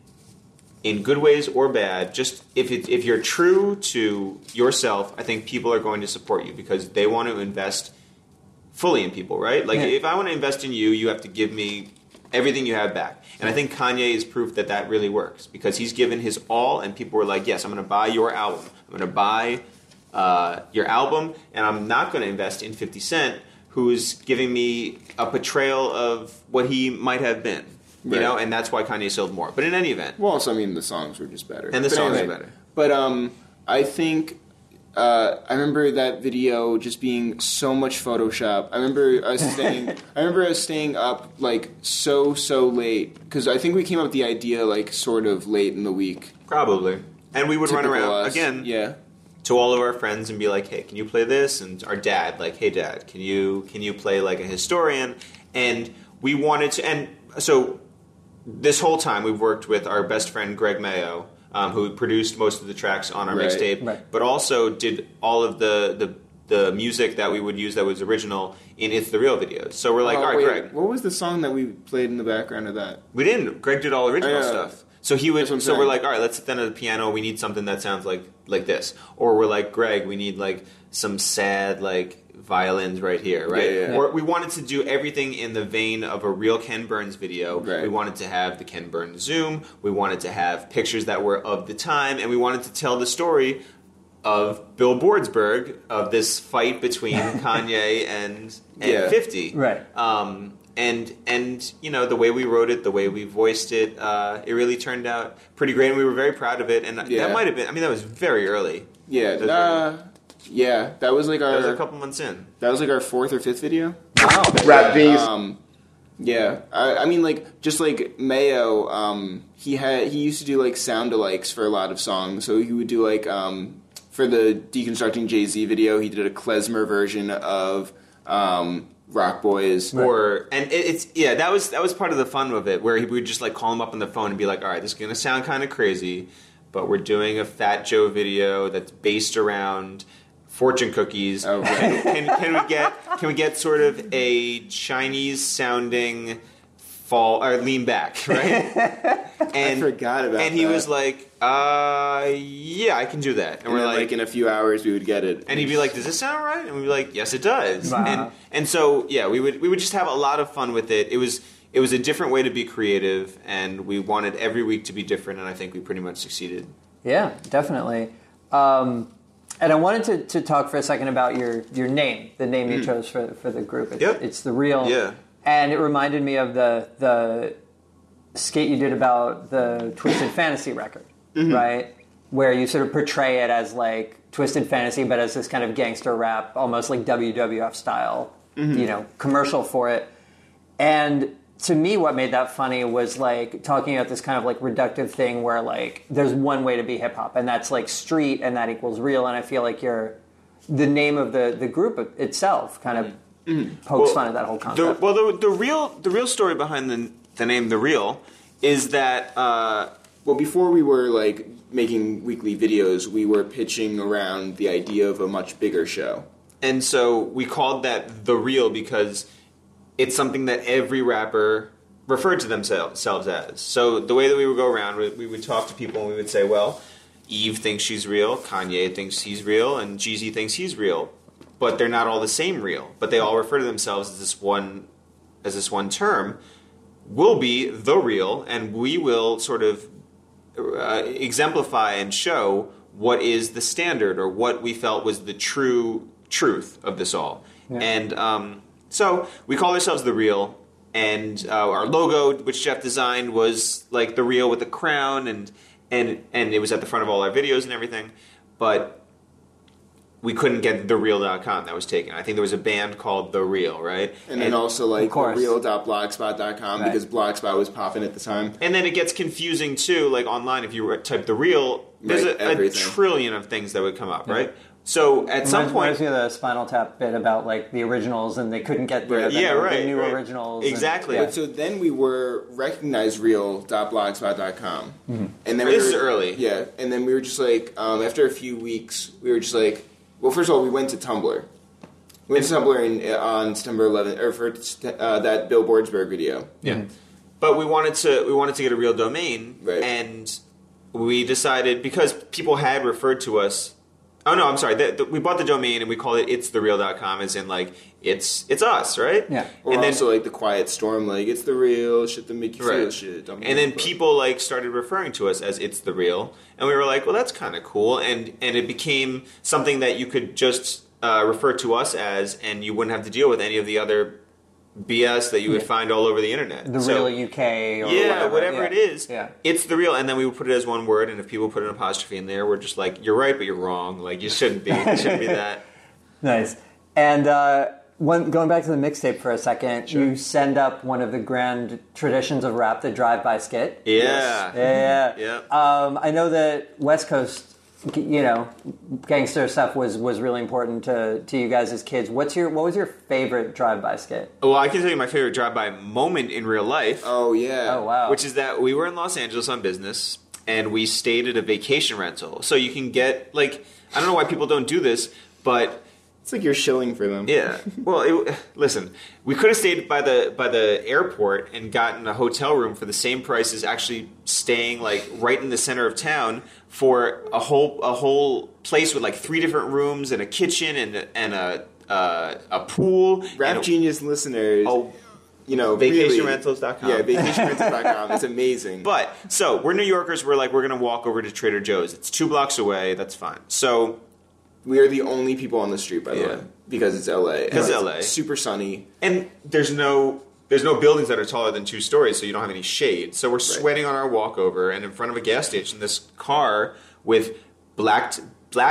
[SPEAKER 3] in good ways or bad, just if you're true to yourself, I think people are going to support you because they want to invest fully in people, right? Like, if I want to invest in you, you have to give me everything you have back. And I think Kanye is proof that that really works because he's given his all, and people were like, yes, I'm going to buy your album. I'm going to buy your album, and I'm not going to invest in 50 Cent, who's giving me a portrayal of what he might have been. You know, and that's why Kanye sold more. But in any event...
[SPEAKER 2] Well, also, I mean, the songs were just better.
[SPEAKER 3] And the songs are better.
[SPEAKER 2] But I think... I remember that video just being so much Photoshop. I remember us staying up, so late. Because I think we came up with the idea, sort of late in the week.
[SPEAKER 3] Probably. And we would run around,
[SPEAKER 2] again... Yeah.
[SPEAKER 3] To all of our friends and be like, hey, can you play this? And our dad, hey, Dad, can you play, a historian? And we wanted to... And so... This whole time, we've worked with our best friend, Greg Mayo, who produced most of the tracks on our mixtape, but also did all of the music that we would use that was original in It's the Real videos. So we're like, all right, Greg.
[SPEAKER 2] What was the song that we played in the background of that?
[SPEAKER 3] We didn't. Greg did all original stuff. So he would. So we're like, all right, let's sit down at the piano. We need something that sounds like this. Or we're like, Greg, we need some sad violins right here, right?
[SPEAKER 2] Yeah.
[SPEAKER 3] Or we wanted to do everything in the vein of a real Ken Burns video.
[SPEAKER 2] Right.
[SPEAKER 3] We wanted to have the Ken Burns zoom. We wanted to have pictures that were of the time, and we wanted to tell the story of Bill Bordsberg, of this fight between Kanye and 50.
[SPEAKER 4] Right.
[SPEAKER 3] And the way we wrote it, the way we voiced it, it really turned out pretty great, and we were very proud of it. And that might have been, that was very early.
[SPEAKER 2] Yeah. Yeah, that was
[SPEAKER 3] that was a couple months in.
[SPEAKER 2] That was our 4th or 5th video.
[SPEAKER 4] Wow.
[SPEAKER 2] Rap these. Yeah, I mean, just Mayo, he used to do sound-alikes for a lot of songs. So he would do for the Deconstructing Jay-Z video, he did a klezmer version of Rock Boys.
[SPEAKER 3] Right. That was part of the fun of it, where he would just call him up on the phone and be like, all right, this is gonna sound kind of crazy, but we're doing a Fat Joe video that's based around fortune cookies.
[SPEAKER 2] Oh, right.
[SPEAKER 3] Can we get sort of a Chinese sounding fall or lean back, right?
[SPEAKER 2] And I forgot about that.
[SPEAKER 3] And he was like, yeah, I can do that.
[SPEAKER 2] And we're like in a few hours we would get it.
[SPEAKER 3] And he'd be like, does this sound right? And we'd be like, yes, it does.
[SPEAKER 4] Wow.
[SPEAKER 3] And so we would just have a lot of fun with it. It was a different way to be creative, and we wanted every week to be different, and I think we pretty much succeeded.
[SPEAKER 4] Yeah, definitely. And I wanted to talk for a second about your name, the name you chose for the group. It's The Real.
[SPEAKER 3] Yeah.
[SPEAKER 4] And it reminded me of the skit you did about the Twisted Fantasy record, right? Where you sort of portray it as Twisted Fantasy, but as this kind of gangster rap, almost like WWF style, commercial for it. And to me, what made that funny was talking about this kind of reductive thing where there's one way to be hip hop, and that's street, and that equals real. And I feel like the name of the group itself kind of pokes fun at that whole concept.
[SPEAKER 3] The real story behind the name The Real is that
[SPEAKER 2] before we were making weekly videos, we were pitching around the idea of a much bigger show,
[SPEAKER 3] and so we called that The Real because it's something that every rapper referred to themselves as. So the way that we would go around, we would talk to people and we would say, well, Eve thinks she's real, Kanye thinks he's real, and Jeezy thinks he's real. But they're not all the same real. But they all refer to themselves as this one term. will be the real, and we will sort of exemplify and show what is the standard or what we felt was the true truth of this all. Yeah. And so we call ourselves The Real, and our logo, which Jeff designed, was like the real with the crown, and it was at the front of all our videos and everything, but we couldn't get TheReal.com. That was taken. I think there was a band called The Real, right?
[SPEAKER 2] And then also like TheReal.blogspot.com, right, because Blogspot was popping at the time.
[SPEAKER 3] And then it gets confusing too, like online, if you type The Real, there's a trillion of things that would come up, right? So at some point...
[SPEAKER 4] Reminds me of the Spinal Tap bit about like the originals, and they couldn't get the new originals.
[SPEAKER 3] Exactly.
[SPEAKER 2] But so then we were recognized real.blogspot.com.
[SPEAKER 3] Mm-hmm. And then this is early.
[SPEAKER 2] Yeah. And then we were just like, after a few weeks, we were just like, well, first of all, we went to Tumblr. We went to Tumblr on September 11th, or for that Bill Bordsberg video.
[SPEAKER 3] Yeah. Mm-hmm. But we wanted to get a real domain, right, and we decided, because people had referred to us... Oh, no, I'm sorry. We bought the domain and we called it itsthereal.com, as in, like, it's us, right?
[SPEAKER 2] Yeah. Or and also, like, the Quiet Storm, like, it's the real, shit that make you feel shit.
[SPEAKER 3] And then people, like, started referring to us as It's the Real. And we were like, well, that's kind of cool. And it became something that you could just refer to us as, and you wouldn't have to deal with any of the other BS that you would find all over the internet.
[SPEAKER 4] The Real UK or
[SPEAKER 3] whatever it is. Yeah. It's The Real, and then we would put it as one word, and if people put an apostrophe in there, we're just like, you're right, but you're wrong. Like, you shouldn't be. It shouldn't be that.
[SPEAKER 4] Nice. And going back to the mixtape for a second, sure, you send up one of the grand traditions of rap, the drive-by skit.
[SPEAKER 3] Yeah.
[SPEAKER 4] Yes. Yeah. I know that West Coast, gangster stuff was really important to you guys as kids. What was your favorite drive-by skit?
[SPEAKER 3] Well, I can tell you my favorite drive-by moment in real life.
[SPEAKER 2] Oh, yeah.
[SPEAKER 4] Oh, wow.
[SPEAKER 3] Which is that we were in Los Angeles on business, and we stayed at a vacation rental. So you can get, like, I don't know why people don't do this, but...
[SPEAKER 2] It's like you're shilling for them.
[SPEAKER 3] Yeah. Well, listen, we could have stayed by the airport and gotten a hotel room for the same price as actually staying, like, right in the center of town for a whole place with, like, 3 different rooms and a kitchen and a pool.
[SPEAKER 2] Rap Genius listeners.
[SPEAKER 3] Oh, vacationrentals.com.
[SPEAKER 2] Yeah, vacationrentals.com. It's amazing.
[SPEAKER 3] But, so, we're New Yorkers. We're like, we're going to walk over to Trader Joe's. It's 2 blocks away. That's fine. So...
[SPEAKER 2] We are the only people on the street, by the way, because it's LA.
[SPEAKER 3] Because it's LA.
[SPEAKER 2] Super sunny.
[SPEAKER 3] And there's no buildings that are taller than 2 stories, so you don't have any shade. So we're sweating on our walk over, and in front of a gas station, this car with blacked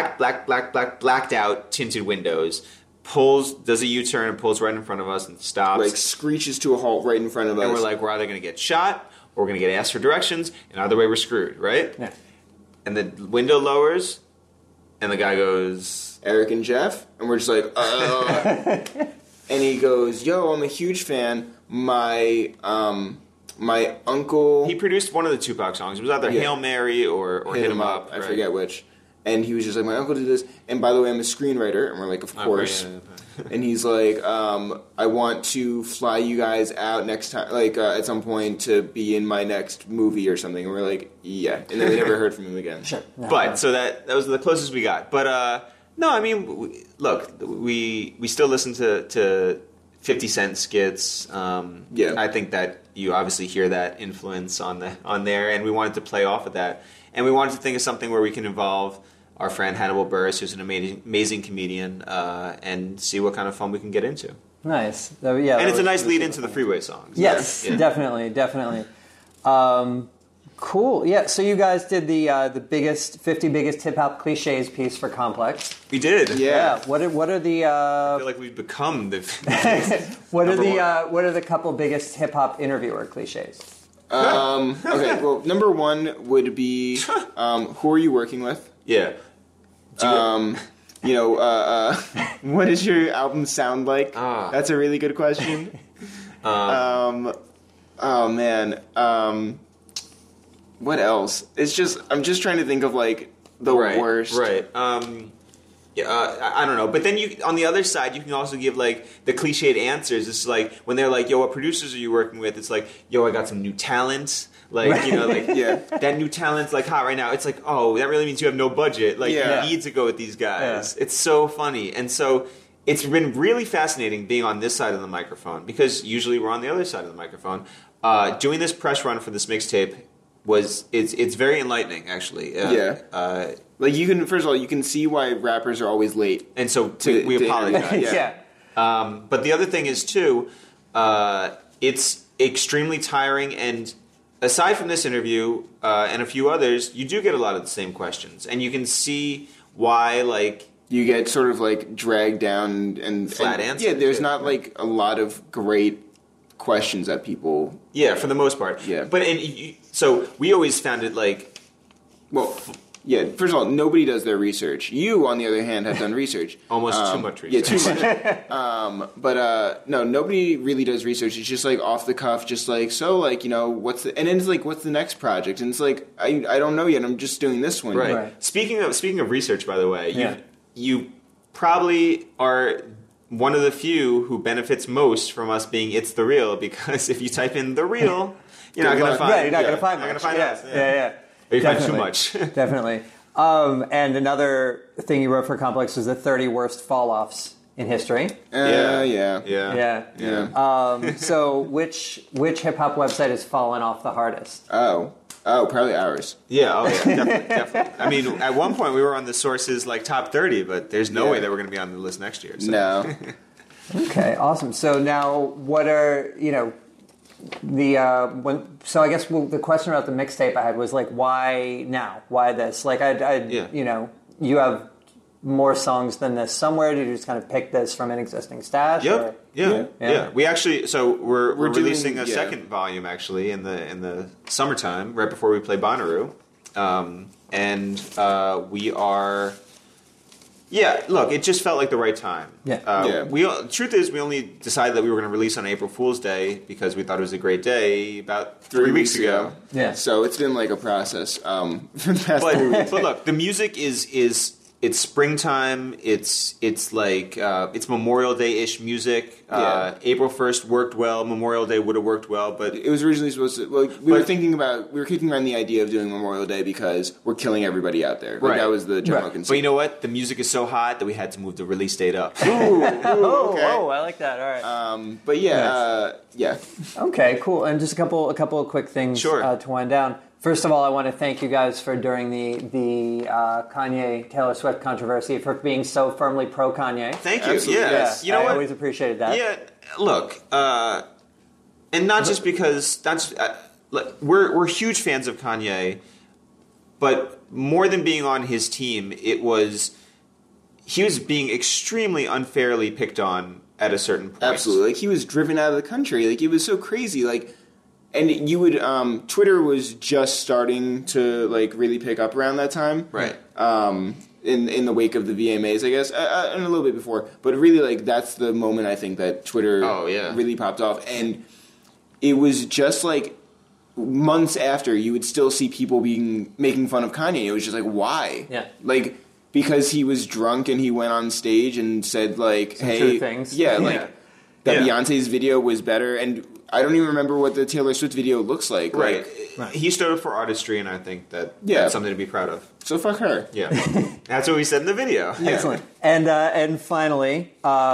[SPEAKER 3] out tinted windows does a U-turn and pulls right in front of us and stops.
[SPEAKER 2] Like, screeches to a halt right in front of us.
[SPEAKER 3] And we're like, we're either going to get shot, or we're going to get asked for directions, and either way we're screwed, right?
[SPEAKER 4] Yeah.
[SPEAKER 3] And the window lowers... And the guy goes...
[SPEAKER 2] Eric and Jeff? And we're just like, And he goes, yo, I'm a huge fan. My uncle...
[SPEAKER 3] He produced one of the Tupac songs. It was either Hail Mary or Hit 'Em Up.
[SPEAKER 2] I forget which. And he was just like, my uncle did this. And by the way, I'm a screenwriter. And we're like, of course. And he's like, I want to fly you guys out next time, like at some point to be in my next movie or something. And we're like, yeah. And then we never heard from him again.
[SPEAKER 4] Sure.
[SPEAKER 3] So that was the closest we got. But no, I mean, look, we still listen to 50 Cent skits. I think that you obviously hear that influence on there, and we wanted to play off of that. And we wanted to think of something where we can involve our friend Hannibal Buress, who's an amazing comedian, and see what kind of fun we can get into.
[SPEAKER 4] Nice.
[SPEAKER 3] And it's a nice lead into the Freeway songs.
[SPEAKER 4] Yes, definitely. Cool. Yeah, so you guys did the 50 biggest hip-hop cliches piece for Complex.
[SPEAKER 3] We did.
[SPEAKER 4] Yeah. What are the...
[SPEAKER 3] I feel like we've become the...
[SPEAKER 4] What are the couple biggest hip-hop interviewer cliches?
[SPEAKER 2] Okay, well, number 1 would be, who are you working with?
[SPEAKER 3] Yeah.
[SPEAKER 2] What does your album sound like? That's a really good question. Oh man. What else? I'm just trying to think of like the worst.
[SPEAKER 3] Right. I don't know. But then on the other side, you can also give like the cliched answers. It's like when they're like, yo, what producers are you working with? It's like, yo, I got some new talent. Like, that new talent's like hot right now. It's like, oh, that really means you have no budget. Like, you need to go with these guys. Yeah. It's so funny. And so it's been really fascinating being on this side of the microphone because usually we're on the other side of the microphone. doing this press run for this mixtape it's very enlightening, actually.
[SPEAKER 2] Like you can, first of all, you can see why rappers are always late,
[SPEAKER 3] and so we apologize. But the other thing is too, it's extremely tiring, and aside from this interview and a few others, you do get a lot of the same questions, and you can see why, like,
[SPEAKER 2] you get sort of like dragged down and
[SPEAKER 3] flat answers.
[SPEAKER 2] Yeah, there's not like a lot of great questions that people.
[SPEAKER 3] Yeah, for the most part.
[SPEAKER 2] Yeah,
[SPEAKER 3] but so we always found it like,
[SPEAKER 2] well. Yeah, first of all, nobody does their research. You, on the other hand, have done research.
[SPEAKER 3] Almost too much research.
[SPEAKER 2] Yeah, too much. But no, nobody really does research. It's just like off the cuff, just like, so like, you know, and then it's like, what's the next project? And it's like, I don't know yet. I'm just doing this one.
[SPEAKER 3] Right. Speaking of research, by the way, you probably are one of the few who benefits most from us being It's The Real, because if you type in The Real, you're not going to find.
[SPEAKER 4] Yeah, you're not going to find much.
[SPEAKER 3] Us.
[SPEAKER 4] Yeah.
[SPEAKER 3] Or you find too much.
[SPEAKER 4] Definitely. And another thing you wrote for Complex was the 30 worst fall-offs in history.
[SPEAKER 2] Yeah.
[SPEAKER 4] So which hip-hop website has fallen off the hardest?
[SPEAKER 2] Oh, probably ours.
[SPEAKER 3] Definitely. I mean, at one point we were on the Source's like top 30, but there's no way that we're going to be on the list next year. So.
[SPEAKER 2] No.
[SPEAKER 4] Okay, awesome. So now, what are so I guess the question about the mixtape I had was like, why now? Why this? Like, you have more songs than this somewhere. Did you just kind of pick this from an existing stash?
[SPEAKER 3] Yep. Yeah. We actually, so we're releasing a second volume actually in the summertime, right before we play Bonnaroo, and we are. Yeah, look, it just felt like the right time. Truth is, we only decided that we were going to release on April Fool's Day because we thought it was a great day about 3 weeks ago.
[SPEAKER 2] Yeah. So it's been like a process for the past 3 weeks.
[SPEAKER 3] But look, the music is it's springtime. It's like it's Memorial Day-ish music. April 1st worked well. Memorial Day would have worked well, but
[SPEAKER 2] it was originally supposed to. Like, we were kicking around the idea of doing Memorial Day because we're killing everybody out there. Like, that was the general concern.
[SPEAKER 3] But you know what? The music is so hot that we had to move the release date up.
[SPEAKER 2] Okay.
[SPEAKER 4] I like that. All right.
[SPEAKER 2] But yeah.
[SPEAKER 4] Okay, cool. And just a couple of quick things to wind down. First of all, I want to thank you guys for, during the Kanye-Taylor Swift controversy, for being so firmly pro-Kanye.
[SPEAKER 3] Thank you. Yes. You know what?
[SPEAKER 4] I always appreciated that.
[SPEAKER 3] Yeah, look, and not just because we're huge fans of Kanye, but more than being on his team, he was being extremely unfairly picked on at a certain point.
[SPEAKER 2] Absolutely. Like, he was driven out of the country. Like, it was so crazy. Like, and you would, Twitter was just starting to, like, really pick up around that time.
[SPEAKER 3] Right.
[SPEAKER 2] In the wake of the VMAs, I guess, and a little bit before. But really, like, that's the moment, I think, that Twitter really popped off. And it was just, like, months after, you would still see people making fun of Kanye. It was just like, why?
[SPEAKER 4] Yeah.
[SPEAKER 2] Like, because he was drunk and he went on stage and said, like,
[SPEAKER 4] some true things.
[SPEAKER 2] That Beyonce's video was better. And I don't even remember what the Taylor Swift video looks like.
[SPEAKER 3] Right. He stood up for artistry, and I think that's something to be proud of.
[SPEAKER 2] So fuck her.
[SPEAKER 3] Yeah. That's what we said in the video.
[SPEAKER 2] Yeah.
[SPEAKER 4] Excellent. And finally,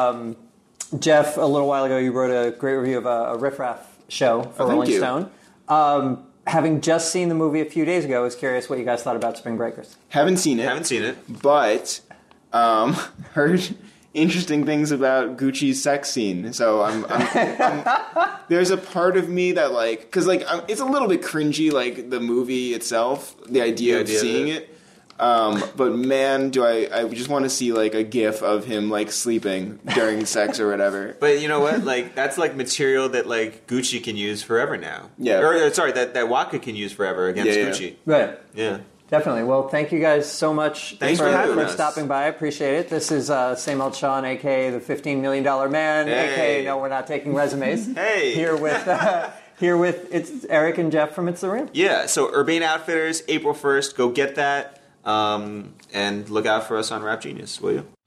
[SPEAKER 4] Jeff, a little while ago, you wrote a great review of a Riff Raff show for Rolling Stone. Having just seen the movie a few days ago, I was curious what you guys thought about Spring Breakers.
[SPEAKER 2] Haven't seen it. But heard interesting things about Gucci's sex scene. So I'm there's a part of me that, like, because, like, it's a little bit cringy, like, the movie itself, the idea of seeing it. But man, do I just want to see, like, a gif of him, like, sleeping during sex or whatever.
[SPEAKER 3] But you know what? Like, that's, like, material that, like, Gucci can use forever now.
[SPEAKER 2] Yeah.
[SPEAKER 3] Or sorry, that Waka can use forever against Gucci.
[SPEAKER 4] Right.
[SPEAKER 3] Yeah.
[SPEAKER 4] Definitely. Well, thank you guys so much
[SPEAKER 3] for
[SPEAKER 4] stopping by. I appreciate it. This is Same Old Sean, a.k.a. the $15 Million Man, a.k.a. No, we're not taking resumes.
[SPEAKER 3] Hey!
[SPEAKER 4] Here with it's Eric and Jeff from It's The Real.
[SPEAKER 3] Yeah, so Urbane Outfitters, April 1st. Go get that. And look out for us on Rap Genius, will you?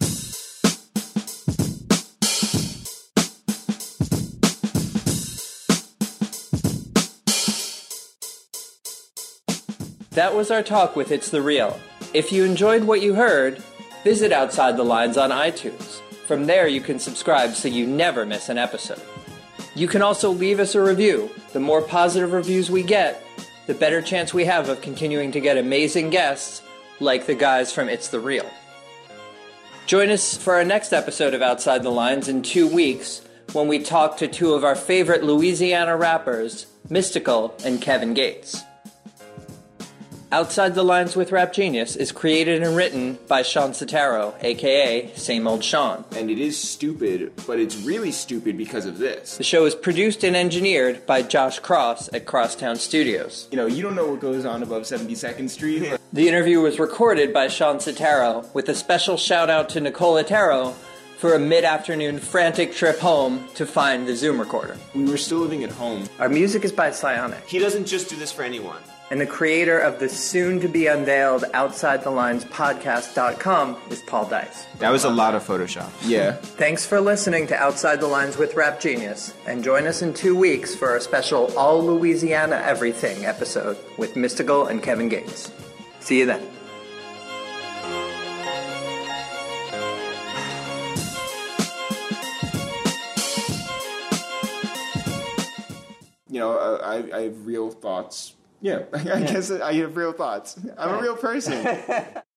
[SPEAKER 1] That was our talk with It's The Real. If you enjoyed what you heard, visit Outside the Lines on iTunes. From there, you can subscribe so you never miss an episode. You can also leave us a review
[SPEAKER 4] The more positive reviews we get, the better chance we have of continuing to get amazing guests like the guys from It's the Real. Join us for our next episode of Outside the Lines in 2 weeks when we talk to two of our favorite Louisiana rappers, Mystikal and Kevin Gates. Outside the Lines with Rap Genius is created and written by Sean Sotero, a.k.a. Same Old Sean.
[SPEAKER 2] And it is stupid, but it's really stupid because of this.
[SPEAKER 4] The show is produced and engineered by Josh Cross at Crosstown Studios.
[SPEAKER 2] You know, you don't know what goes on above 72nd Street.
[SPEAKER 4] The interview was recorded by Sean Sotero, with a special shout-out to Nicole Otero for a mid-afternoon frantic trip home to find the Zoom recorder.
[SPEAKER 2] We were still living at home.
[SPEAKER 4] Our music is by Psionic.
[SPEAKER 3] He doesn't just do this for anyone.
[SPEAKER 4] And the creator of the soon-to-be-unveiled OutsideTheLinesPodcast.com is Paul Dice.
[SPEAKER 3] That was a lot of Photoshop.
[SPEAKER 2] Yeah.
[SPEAKER 4] Thanks for listening to Outside the Lines with Rap Genius, and join us in 2 weeks for our special All Louisiana Everything episode with Mystikal and Kevin Gates. See you then.
[SPEAKER 2] You know, I have real thoughts. Yeah, I guess I have real thoughts. I'm a real person.